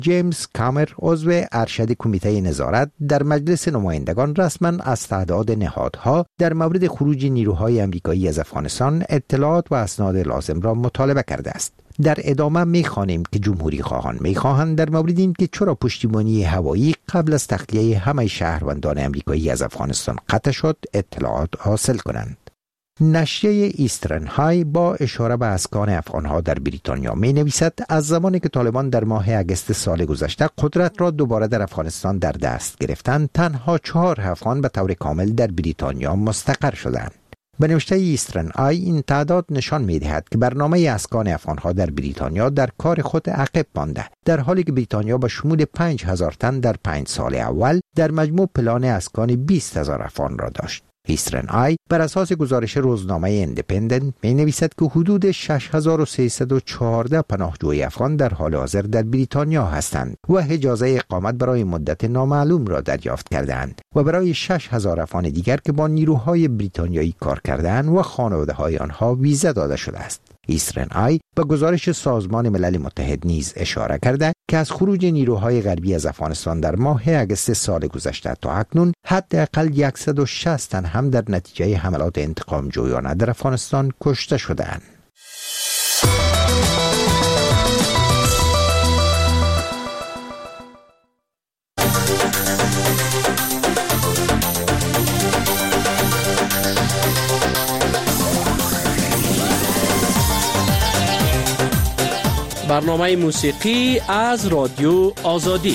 جیمز کامر عضو ارشد کمیته نظارت در مجلس نمایندگان رسما از تعداد نهادها در مورد خروج نیروهای آمریکایی از افغانستان اطلاعات و اسناد لازم را مطالبه کرده است. در ادامه می‌خوانیم که جمهوری خواهان می‌خواهند در مورد این که چرا پشتیبانی هوایی قبل از تخلیه همه شهروندان آمریکایی از افغانستان قطع شد اطلاعات حاصل کنند. نشریه ایسترن های با اشاره به اسکان افغانها در بریتانیا می نویسد از زمانی که طالبان در ماه اگست سال گذشته قدرت را دوباره در افغانستان در دست گرفتند، تنها 4 افغان به طور کامل در بریتانیا مستقر شدند. به نوشته ایسترن آی این تعداد نشان می دهد که برنامه اسکان افغانها در بریتانیا در کار خود عقب مانده، در حالی که بریتانیا با شمول 5000 تن در 5 سال اول در مجموع پلان اسکان 20000 افغان را داشت. ایسترن آی بر اساس گزارش روزنامه ایندیپندنت می نویسد که حدود 6314 پناهجوی افغان در حال حاضر در بریتانیا هستند و اجازه اقامت برای مدت نامعلوم را دریافت کردند و برای 6000 افغان دیگر که با نیروهای بریتانیایی کار کردند و خانواده‌های آنها ویزا داده شده است. ایسترن آی به گزارش سازمان ملل متحد نیز اشاره کرده که از خروج نیروهای غربی از افغانستان در ماه اگست سال گذشته تا اکنون حداقل 160 تن هم در نتیجه حملات انتقام جویانه در افغانستان کشته شدند. برنامه موسیقی از رادیو آزادی.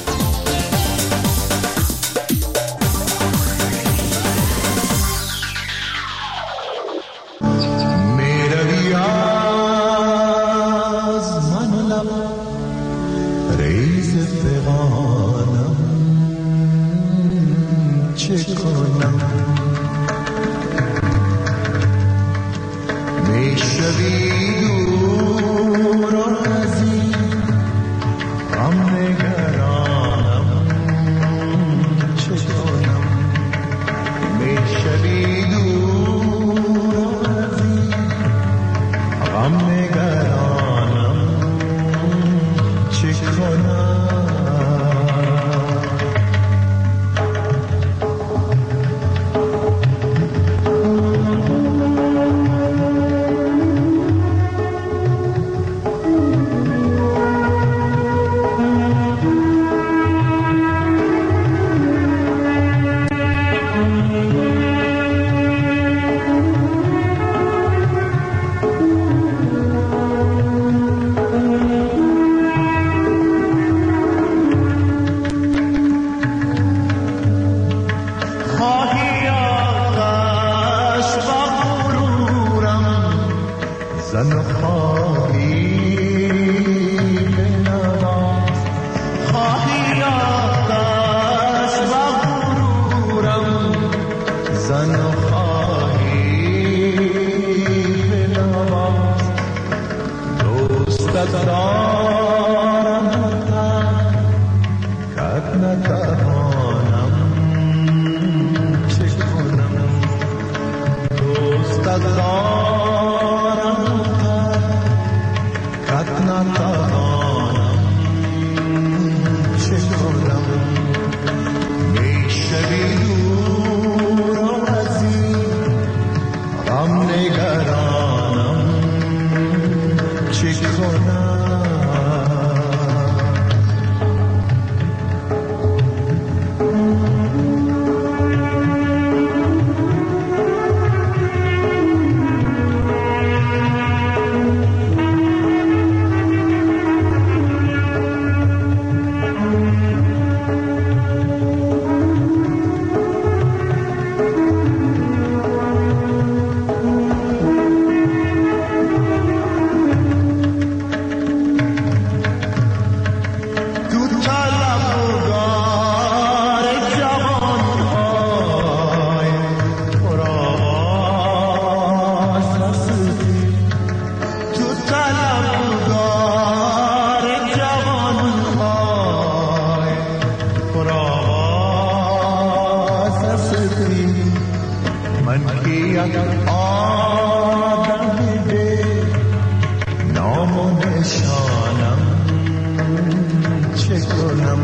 کنم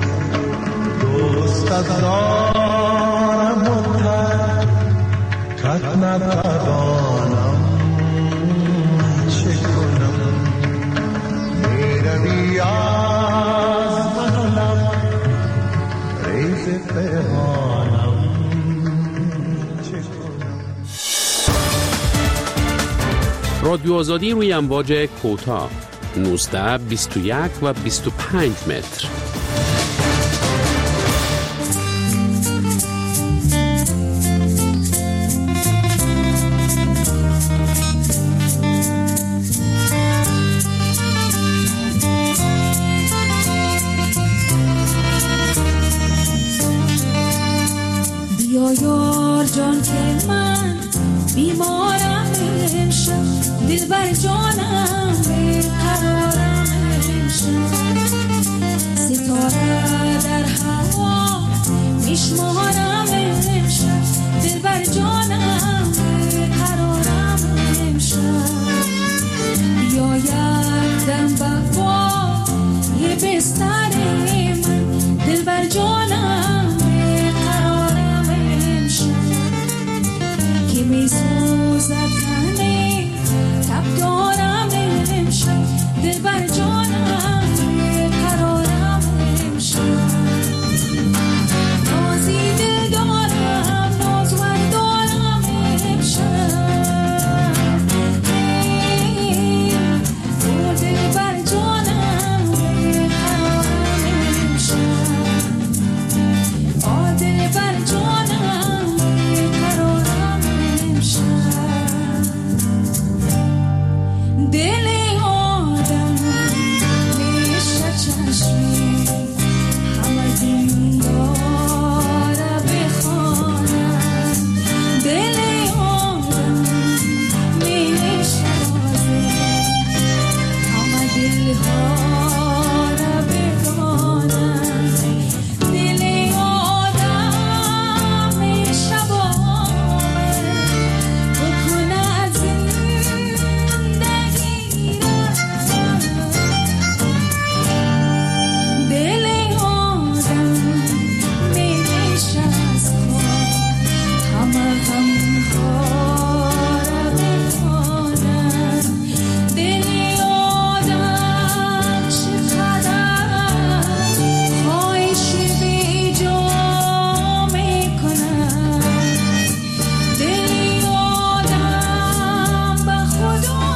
دوست دارم قد ندانم چه کنم میروی از منم ریز پهانم چه کنم. رادیو آزادی روی امواج کوتاه 19, 21 و 25 متر. بیا یار جان که من بیمارم امشب، دلبر جانم بیقرارم امشب، ستاره در هوا میشمارم امشب، دلبر جانم بیقرارم امشب. بیا یک دم بقا یه بستر من، دلبر جانم بیقرارم امشب، که میسوزد تنه تب دارم امشب، دلبر جانم بیقرارم امشب. نازی دل دارم نازور دارم امشب، تو دلبر جانم بیقرارم امشب، دلبر جانم بیقرارم امشب. دل آدم میشه چشمی همه دنیا را بخوانم، دل آدم میشه رازه همه دلها را بگانم، دل آدم میشه باور بکنه از زندگی را، دل آدم میشه از خواب همه غمها را بخوانم، دل آدم چقدر خواهش بی جا میکنم، دل آدم به خدا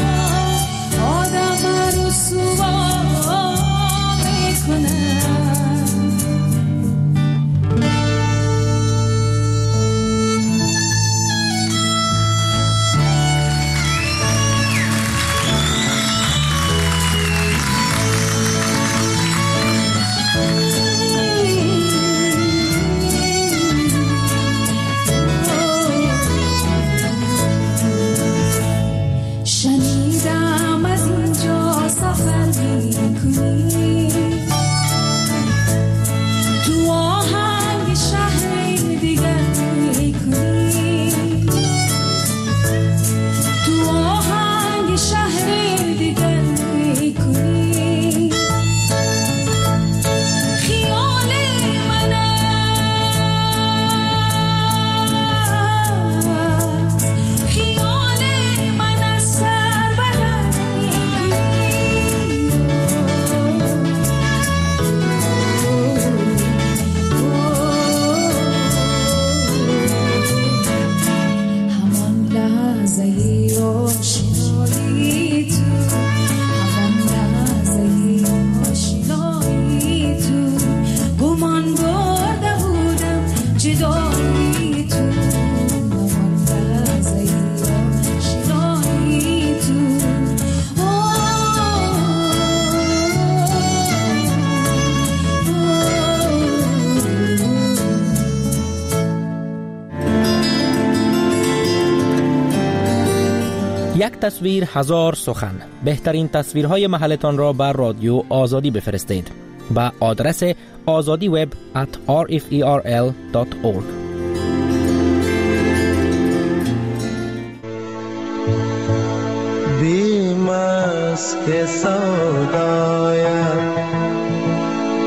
آدم رسوا میکنم. شنیدم از اینجا سفر میکنی، تو آهنگ شهر دیگر میکنی، تو آهنگ شهر دیگر میکنی، خیال من است، خیال من از سر بلند همان لحظه آشنایی تو، همان لحظه آشنایی تو، گمان برده بودم جدایی تو، همان لحظه آشنایی تو. یک تصویر هزار سخن. بهترین تصویرهای محلتان را بر رادیو آزادی بفرستید به آدرس azadiweb@rferl.org. بیمست سودایت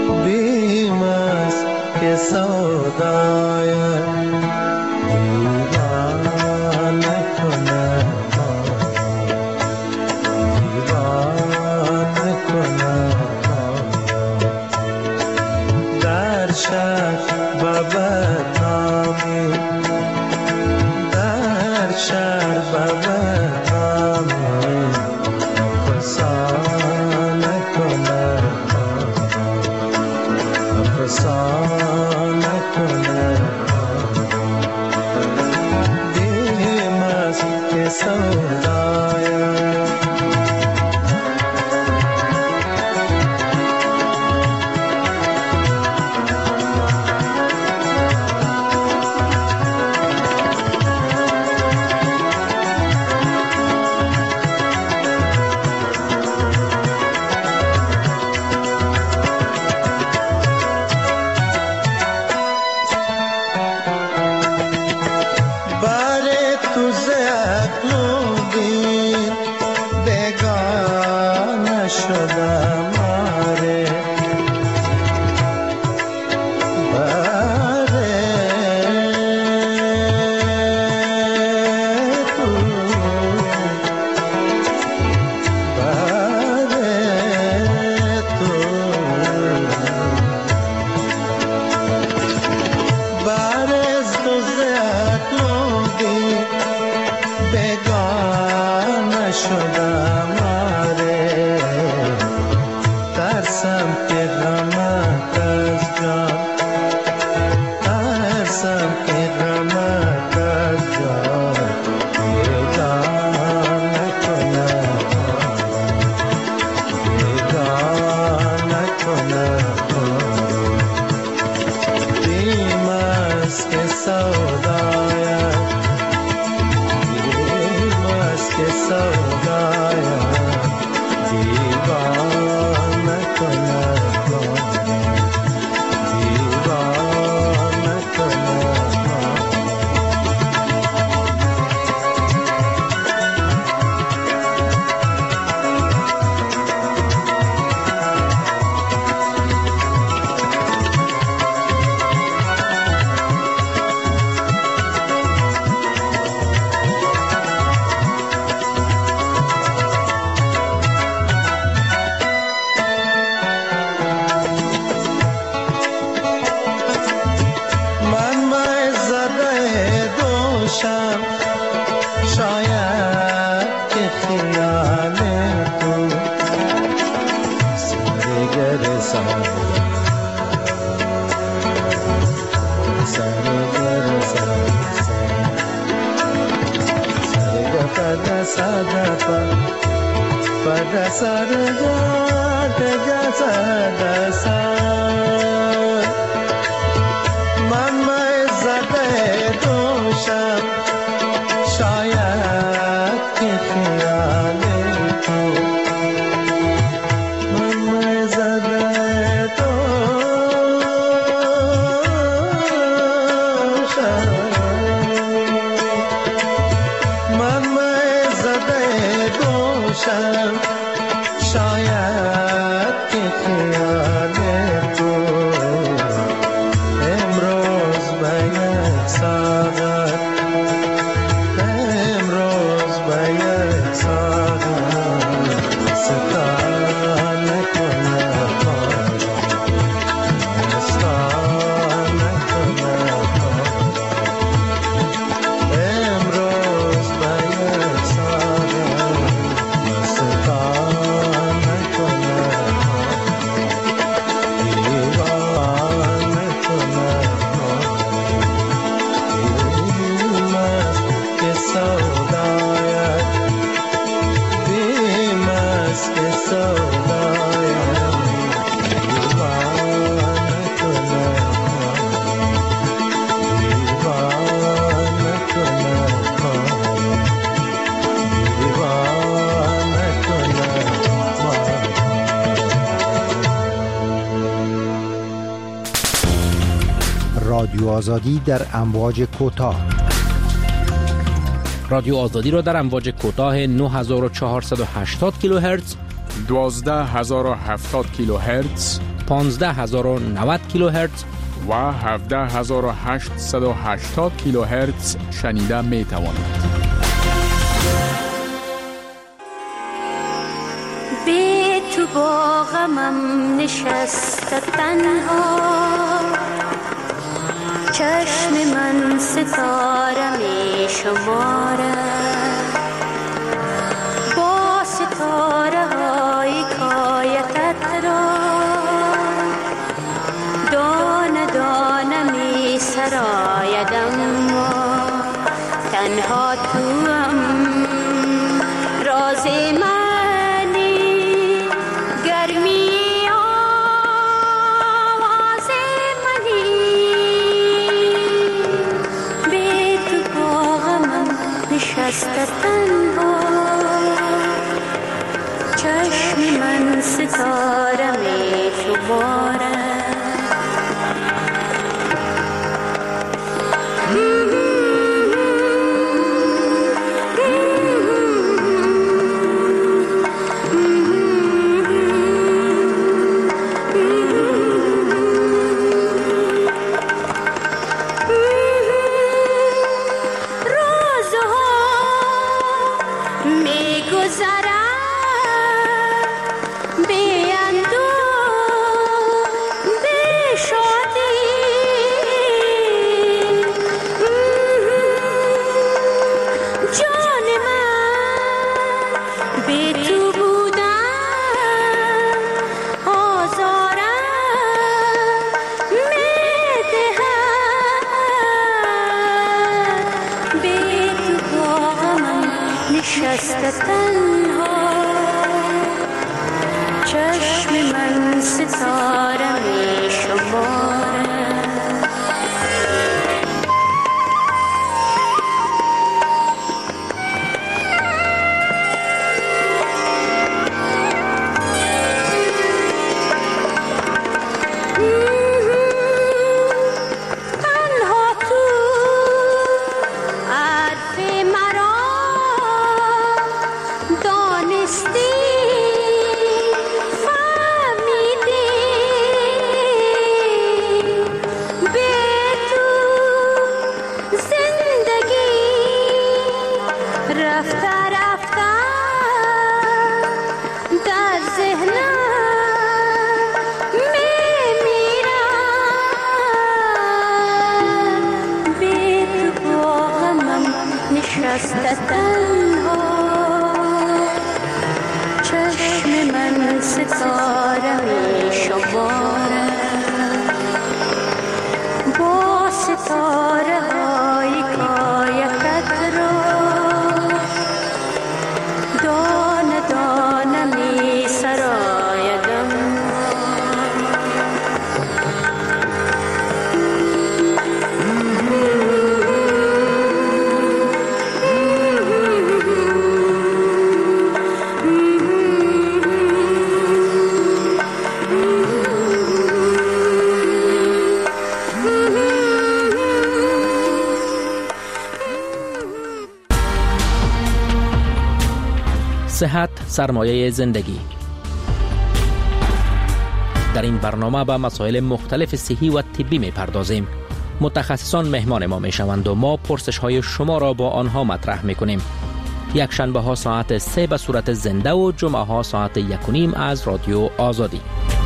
رادیو آزادی در امواج کوتاه. رادیو آزادی را در امواج کوتاه 9480 کیلوهرتز، 12070 کیلوهرتز، 15090 کیلوهرتز و 17880 کیلوهرتز شنیده می توانید. به تو با غمم نشسته تنها، چشم من ستاره می شمارد، با ستاره های کایتت را دانه دانه می سرایدم، تنها تو هم راز منی، گرمی آواز منی، به تو با غمم نشسته تنها، چشم من ستاره می شمارد. چشم من ستاره می شمارد. چشم من ستاره می شمارد، با ستاره های کایتت را دانه دانه می سرایدم. صحت سرمایه زندگی. در این برنامه به مسائل مختلف صحی و طبی می پردازیم. متخصصان مهمان ما می شوند و ما پرسش های شما را با آنها مطرح می کنیم. یک شنبه ها ساعت 3 به صورت زنده و جمعه ها ساعت 1:30 از رادیو آزادی.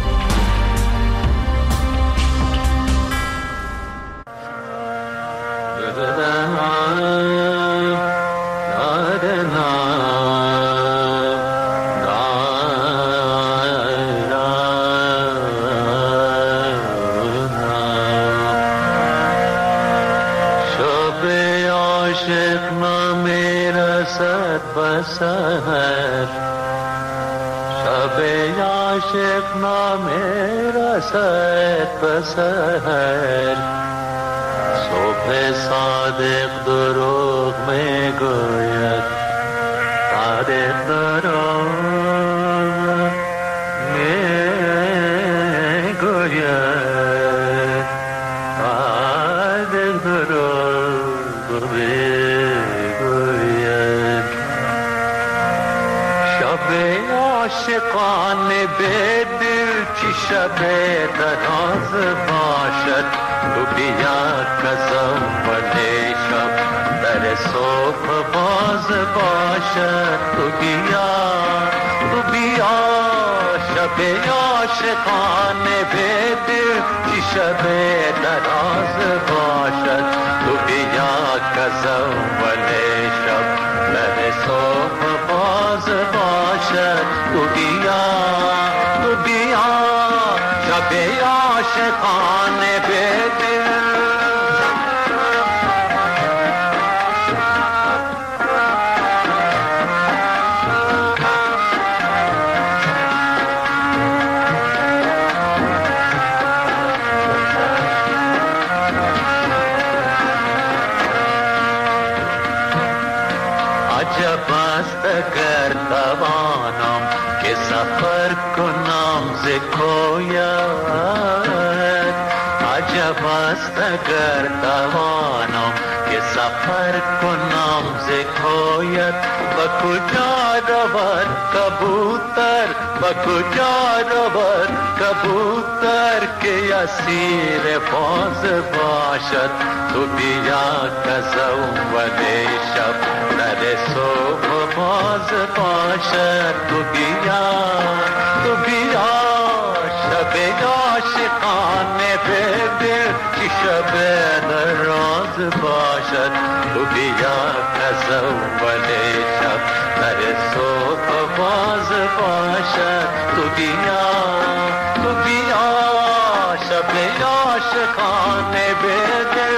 عاشق نامه رسد بسهر، صبح صادق دروغ می گوید، صادق دروغ می گوید، صادق دروغ می گوید. شب عاشقان به دل چی شب دراز باشد، تو بیا کزاول شب در صبح باز باشد تو بیا شب عاشقانه به دل چی شب دراز باشد تو بیا کزاول شب در صبح باز باشد تو بیا شب عاشقانه به دل عجب است اگر توانم که سفر کنم ز کویت عجب است اگر توانم که سفر کنم ز کویت و کجا رود کبوتر و کجا رود کبوتر که اسیر باز باشد تو بیا کزاول شب در صبح باز باشد تو بیا شب عاشقانه به دل چی شب دراز باشد تو بیا کزاول شب در صبح باز باشد تو بیا شب عاشقانه به دل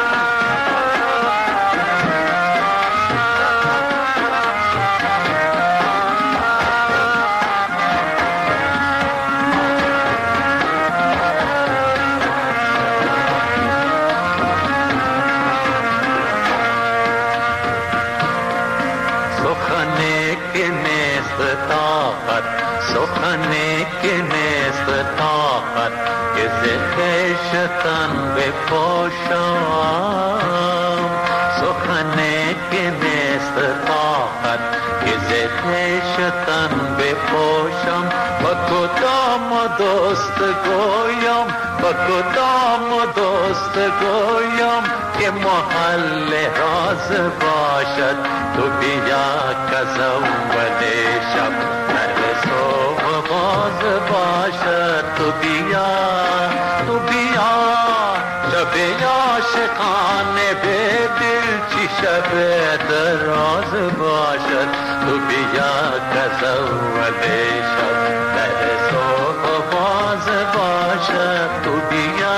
سخنی که نیست طاقت که ز خویشتن بپوشم سخنی که نیست طاقت که ز خویشتن بپوشم و کدام دوست گویم و کدام دوست گویم که محل راز باشد تو بیا کزاول شب در صبح باز باشد تو بیا شب عاشقانه به دل چی شب دراز باشد تو بیا کزاول شب در صبح باز باشد تو بیا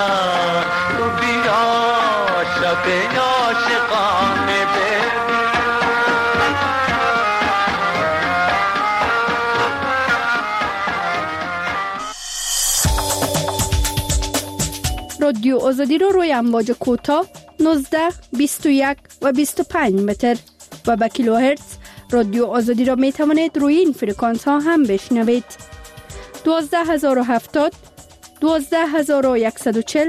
شب عاشقانه به رادیو آزادی رو روی امواج کوتاه 19, 21 و 25 متر و با کیلوهرتز رادیو آزادی را می توانید روی این فرکانس ها هم بشنوید. 12070 12140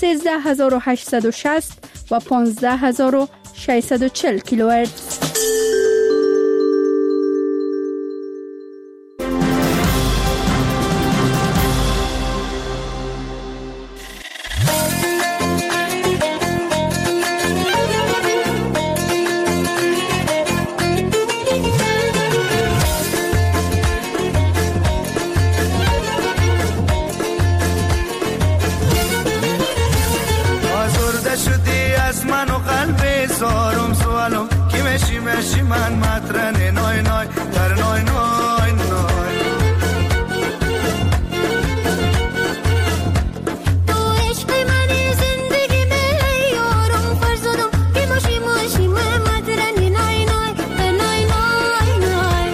13860 و 15640 کیلوهرتز. من مطرن نای نای در نای نای نای تو عشق منی زندگی می یارم فرزادم که ماشی ماشی من مطرن نای نای در نای نای نای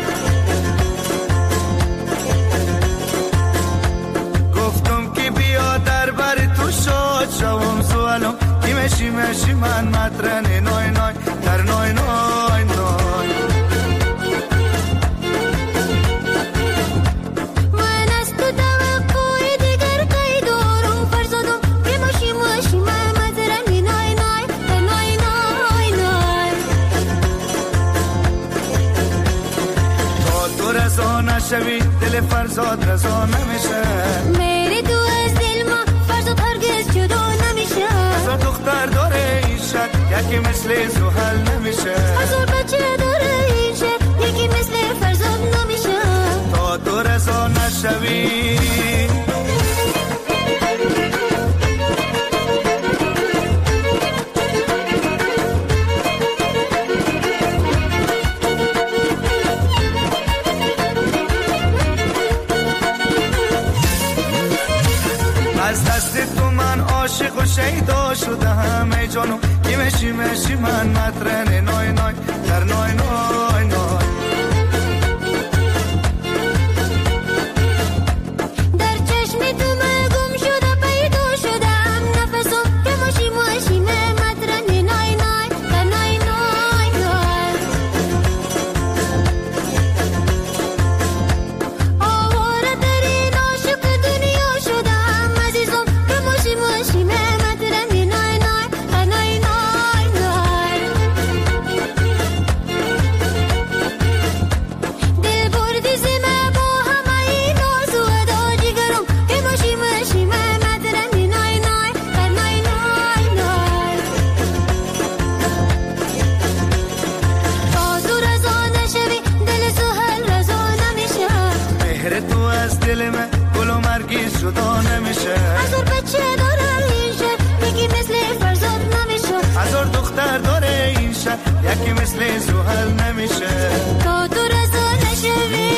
گفتم که بیا در بر تو شاد شوم سوالم که ماشی ماشی من مطرن نای نای در نای نای نای شوی دل فرزاد رضا نمیشه میری تو از دل ما فرزاد هرگز جدا نمیشه یکی مثل زحل نمیشه. هزار بچه داره این شهر یکی مثل فرزاد نمیشه. تا تو رضا نشوی از دست تو من عاشق و شیدا شدم ای جانو کی مشی من مطرن نای نای در نای نای نای. در چشم تو من گم شده پیدا شدم نفسم که ماشی مطرن نای نای در نای نای نای. آواره ترین عاشق دنیا شدم عزیزم که ماشی مطرن نای نای در نای نای نای. دل بردی زمه با همه این ناز و ادا جگرم که ماشی مطرن نای نای در نای نای نای. تا تو رضا نشوی دل سهل رضا نمیشه. مهر تو از دل من گل و مرگی جدا نمیشه. هزار بچه داره این شهر یکی مثل فرزاد نمیشه. هزار دختر داره این شهر یکی مثل زحل نمیشه. تا تو رضا نشوی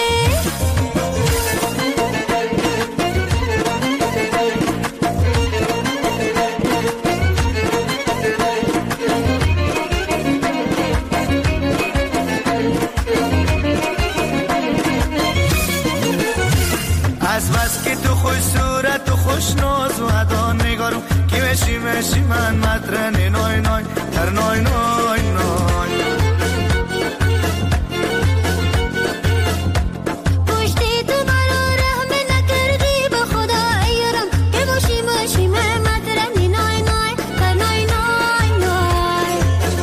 از بس که تو خوش صورت و خوش ناز و ادا نگارم کی مشی من مطرن نای نای در نای نای نای. پشتی تو مرا رحم نکردی به خدا ایرم که ماشی مطرن نای نای در نای نای نای.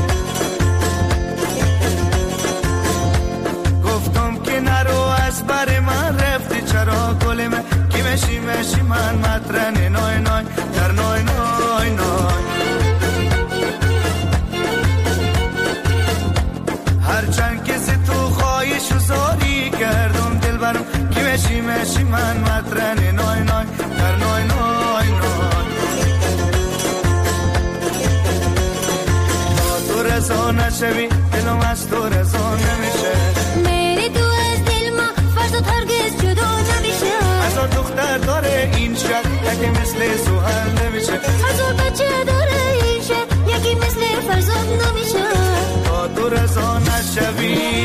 گفتم که نرو از بر من رفتی چرا گل من کی مشی من مطرن نای نای در نای نای نای. هرچند که ز تو خواهش و زاری کردم دل برم کی مشی من مطرن نای نای در نای نای نای. تا تو رضا نشوی دلم از تو رضا نمیشه. میری تو از دل ما فرزاد هرگز جدا نمیشه. هزار دختر داره این شهر یکی مثل زحل نمیشه. هزار بچه داره این شهر یکی مثل فرزاد نمیشه. تا تو رضا نشوی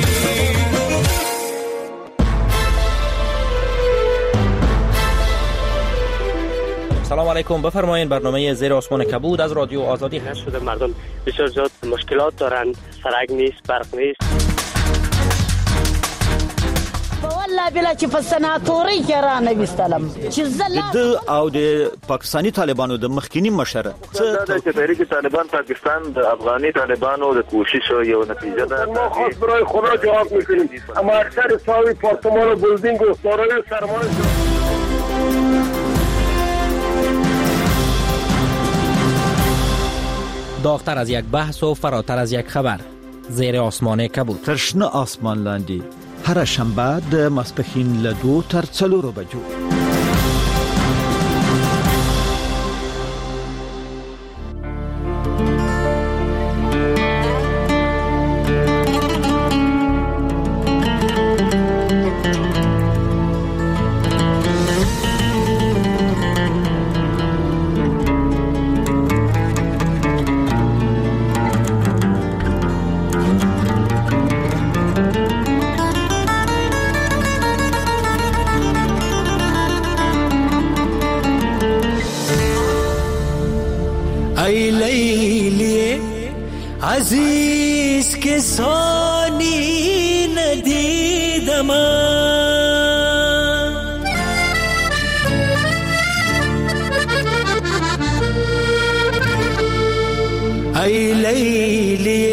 سلام علیکم، بفرمایید. برنامه زیر آسمان کبود از رادیو آزادی هست. شده مردم بسیار زیاد مشکلات دارن، سرک نیست، برق نیست. والله بلا چې په سناتوري کې را نویستلم چې د او د پاکستانی طالبانو د مخکینی مشر دا چې تحریک طالبان پاکستان د افغاني طالبانو د کوشش یو نتیجه ده. ما خاص برای خدا جواب میکنیم، اما اکثر ساوی پارتمان و بلدینگ و سارای سرمان داغتر از یک بحث و فراتر از یک خبر. زیر آسمان کبود. ترشنه آسمان لاندې هر شنبه د ماسپښین له 2 تر 4 بجو. ای لیلی عزیز که ثانی ندیدم، ای لیلی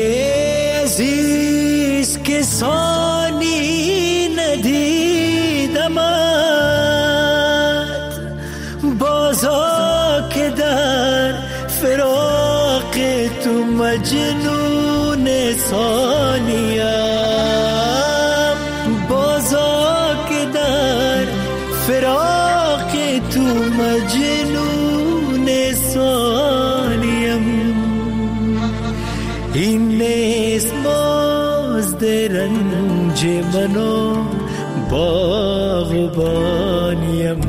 عزیز که ثانی ندیدم، بازا که در فراق تو مجنون ثانیم، بازا که در فراق تو مجنون ثانیم. این نیست مزد رنج منو باغبانیم،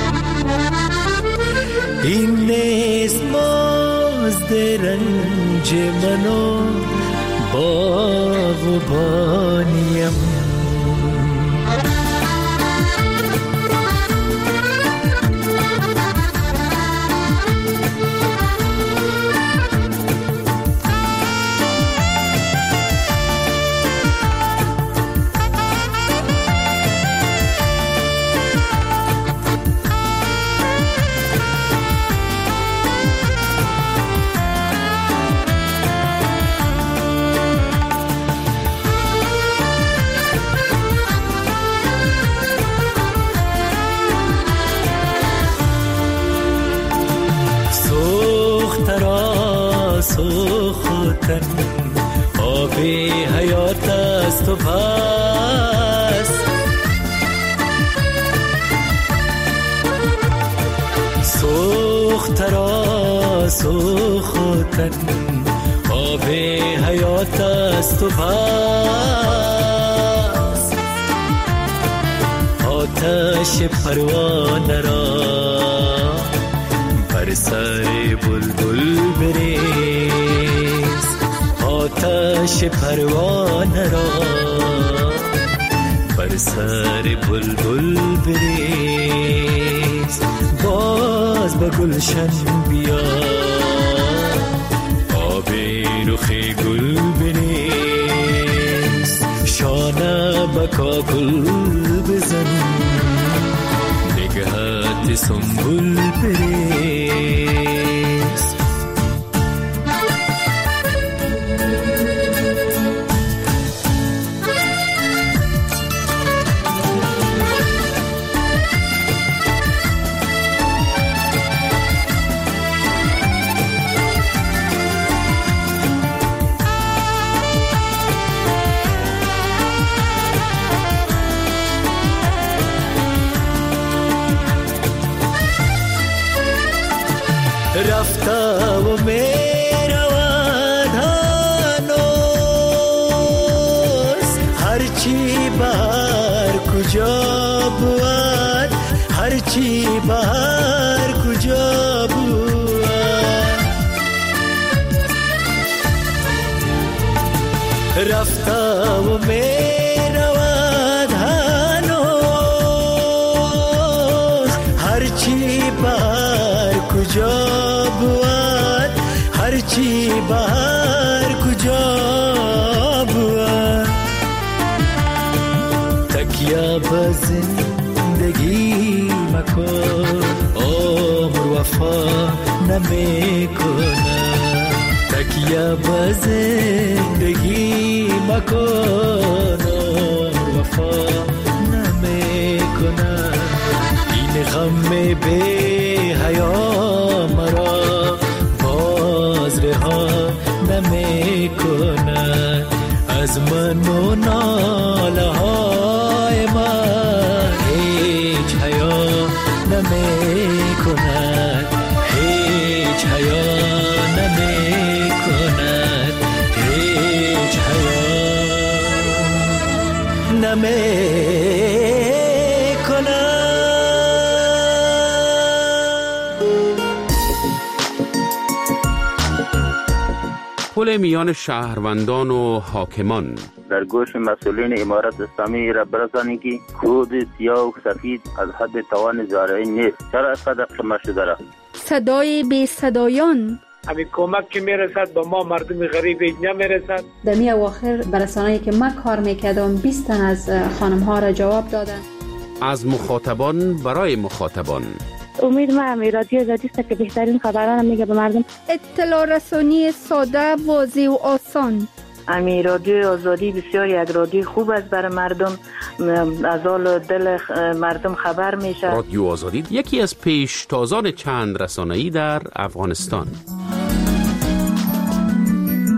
این نیست مزد رنج منو باغبانیم. سوختن آب حیات است و بس، سوخت را سوختن آب حیات است و بس. آتش پروانه را بر سر بلبل بریز، آتش پروانه را بر سر بلبل بریز. باز به گلشن بیا آب رخ گل بریز، شانه به کاکل بزن نگهت سنبول بریز. رفته و میرود هنوز، هرچی بهر کجا بود، هرچی بهر کجا بود. رفته و میرود هنوز، هرچی بهر کجا بود، هرچی بهر کجا بود. تکیه به زندگی مکن عمر وفا نمیکنه، تکیه به زندگی مکن عمر وفا نمیکنه. این غم بی حیا مرا باز رها نمیکنه، از من و ناله های من هیچ حیا نمیکنه، هیچ حیا نمیکنه، هیچ حیا نمیکنه. پل میان شهروندان و حاکمان در گوش مسئولین امارت اسلامی را برسانید که کود سیاه و سفید از حد توان زارعی نیست. چرا صدق شما شده را؟ صدای بی صدایان، همین کمک که میرسد به ما مردم غریب نمیرسد. در می اواخر برسانه‌ای که من کار میکردم 20 تن از خانم ها را جواب دادن. از مخاطبان برای مخاطبان. امید من رادیو آزادی است که بهترین خبران میگه به مردم. اطلاع رسانی ساده، واضح و آسان. امی رادیو آزادی بسیار یک رادیو خوب است برای مردم، از حال دل مردم خبر میشه. رادیو آزادی یکی از پیشتازان چند رسانه‌ای در افغانستان.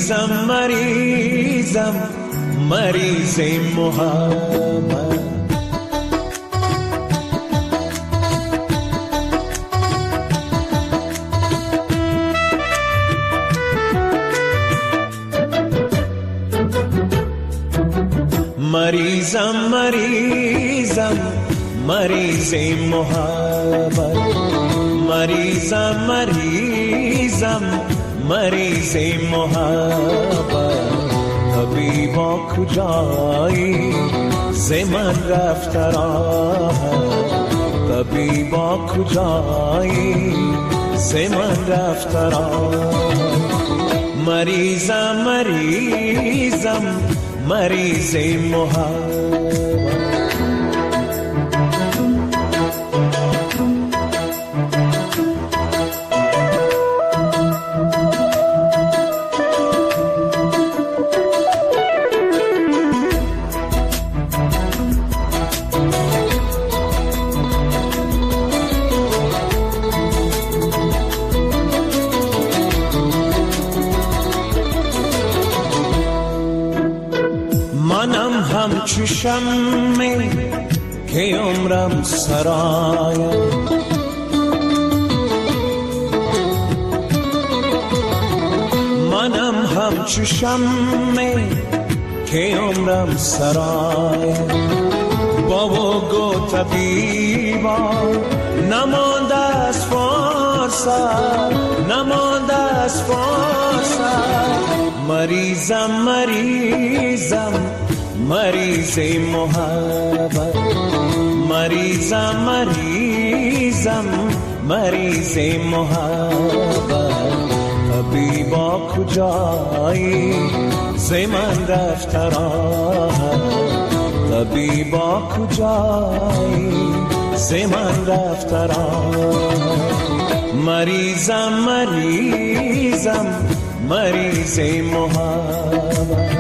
مریضم مریضم مریض محبت مریضم مریضم مریض محبت مریضم مریضم مریض محبت طبیبا کجایی ز من رفت راحت طبیبا کجایی ز من رفت راحت مریضم مریضم مریض محبت همچو شمع که عمرم سرایم منم همچو شمع که عمرم سرایم بابا گو طبیبا نمانده از فرصت نمانده از فرصت مریضم مریضم مریض محبت مریضم مریضم مریض محبت طبیبا کجایی ز من رفت راحت طبیبا کجایی ز من رفت راحت مریضم مریضم مریض محبت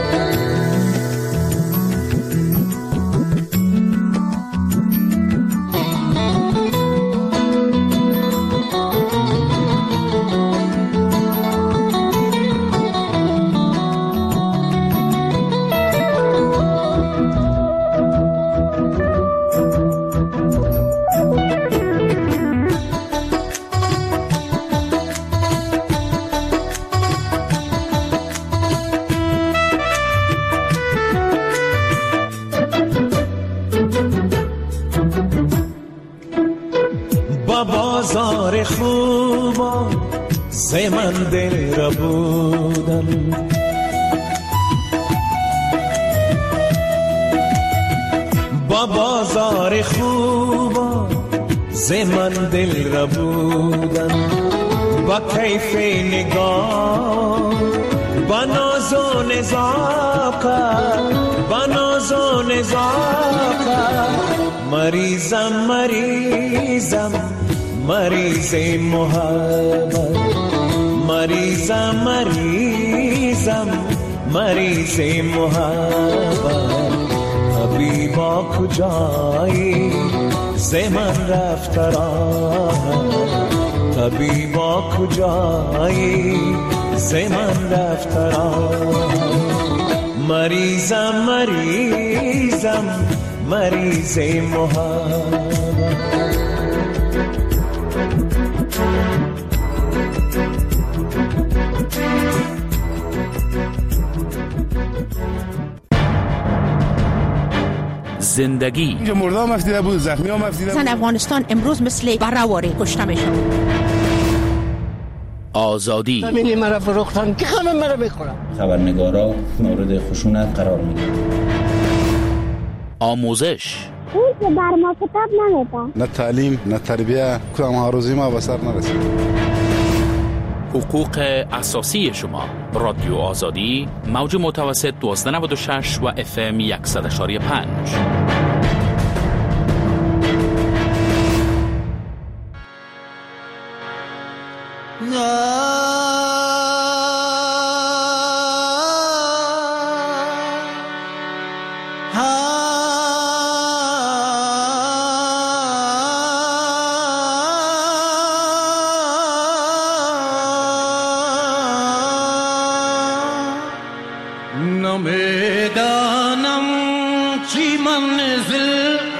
بازار خوبا ز من دل را بودم با بازار خوبا ز من دل را بودم با کیف نگاه با ناز و نزاکت با ناز و نزاکت مریضم مریضم مریض محبت مریضم مریضم مریض محبت طبیبا کجایی ز من رفت راحت طبیبا کجایی ز من رفت راحت مریضم مریضم مریض محبت زندگی مردم مفتیده بود زخمی ها مفتیده بود زن افغانستان امروز مثل برآواره کشته میشن آزادی زمینی مرا فروختن که همه مرا میخورن خبرنگارا مورد خشونت قرار میگیرن آموزش اون که بر ما کتاب نمیدن نه تعلیم نه تربیه کدام هاروزی ما به سر نرسید حقوق اساسی شما رادیو آزادی موج متوسط 1296 و FM 100.5 چی منزل